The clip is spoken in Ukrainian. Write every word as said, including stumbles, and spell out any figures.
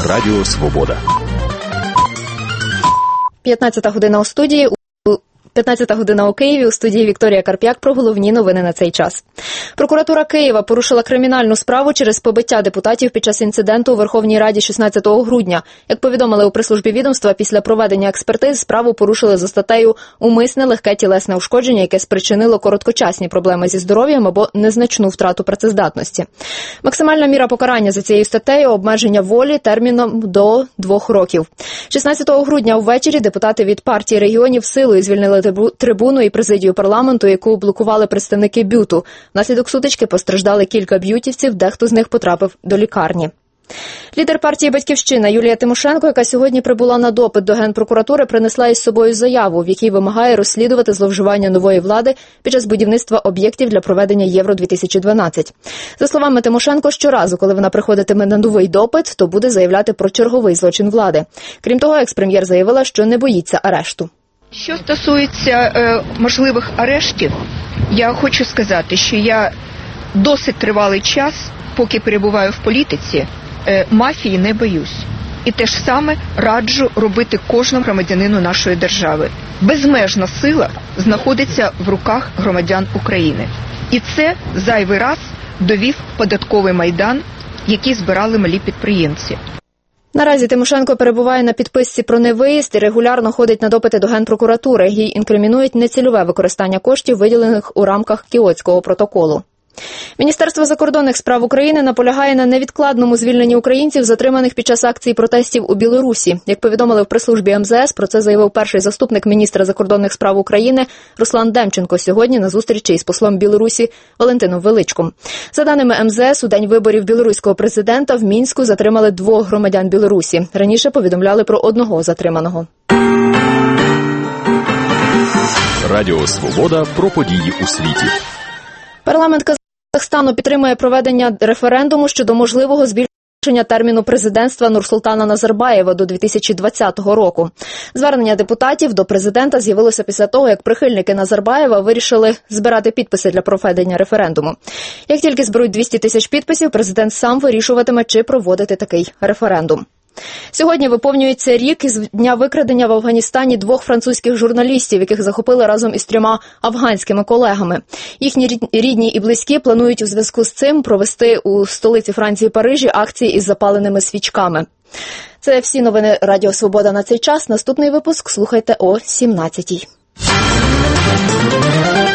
Радіо Свобода. п'ятнадцята година у студії. п'ятнадцята година у Києві, у студії Вікторія Карп'як про головні новини на цей час. Прокуратура Києва порушила кримінальну справу через побиття депутатів під час інциденту у Верховній Раді шістнадцятого грудня. Як повідомили у прес-службі відомства, після проведення експертиз справу порушили за статтею «Умисне легке тілесне ушкодження», яке спричинило короткочасні проблеми зі здоров'ям або незначну втрату працездатності. Максимальна міра покарання за цією статтею – обмеження волі терміном до двох років. шістнадцятого грудня ввечері депутати від партії регіонів силою звільнили трибуну і президію парламенту, яку блокували представники БЮТу. Внаслідок сутички постраждали кілька б'ютівців, дехто з них потрапив до лікарні. Лідер партії «Батьківщина» Юлія Тимошенко, яка сьогодні прибула на допит до Генпрокуратури, принесла із собою заяву, в якій вимагає розслідувати зловживання нової влади під час будівництва об'єктів для проведення Євро дві тисячі дванадцять. За словами Тимошенко, щоразу, коли вона приходитиме на новий допит, то буде заявляти про черговий злочин влади. Крім того, екс-прем'єр заявила, що не боїться арешту. Що стосується е, можливих арештів, я хочу сказати, що я досить тривалий час, поки перебуваю в політиці, е, мафії не боюсь. І те ж саме раджу робити кожному громадянину нашої держави. Безмежна сила знаходиться в руках громадян України. І це зайвий раз довів податковий майдан, який збирали малі підприємці. Наразі Тимошенко перебуває на підписці про невиїзд і регулярно ходить на допити до Генпрокуратури. Їй інкримінують нецільове використання коштів, виділених у рамках Кіотського протоколу. Міністерство закордонних справ України наполягає на невідкладному звільненні українців, затриманих під час акцій протестів у Білорусі. Як повідомили в прес-службі ем зе ес, про це заявив перший заступник міністра закордонних справ України Руслан Демченко сьогодні на зустрічі із послом Білорусі Валентином Величком. За даними ем зе ес, у день виборів білоруського президента в Мінську затримали двох громадян Білорусі. Раніше повідомляли про одного затриманого. Радіо Свобода про події у світі. Парламент Казахстану підтримує проведення референдуму щодо можливого збільшення терміну президентства Нурсултана Назарбаєва до дві тисячі двадцятого року. Звернення депутатів до президента з'явилося після того, як прихильники Назарбаєва вирішили збирати підписи для проведення референдуму. Як тільки зберуть двісті тисяч підписів, президент сам вирішуватиме, чи проводити такий референдум. Сьогодні виповнюється рік із дня викрадення в Афганістані двох французьких журналістів, яких захопили разом із трьома афганськими колегами. Їхні рідні і близькі планують у зв'язку з цим провести у столиці Франції Парижі акції із запаленими свічками. Це всі новини Радіо Свобода на цей час. Наступний випуск слухайте о сімнадцятій.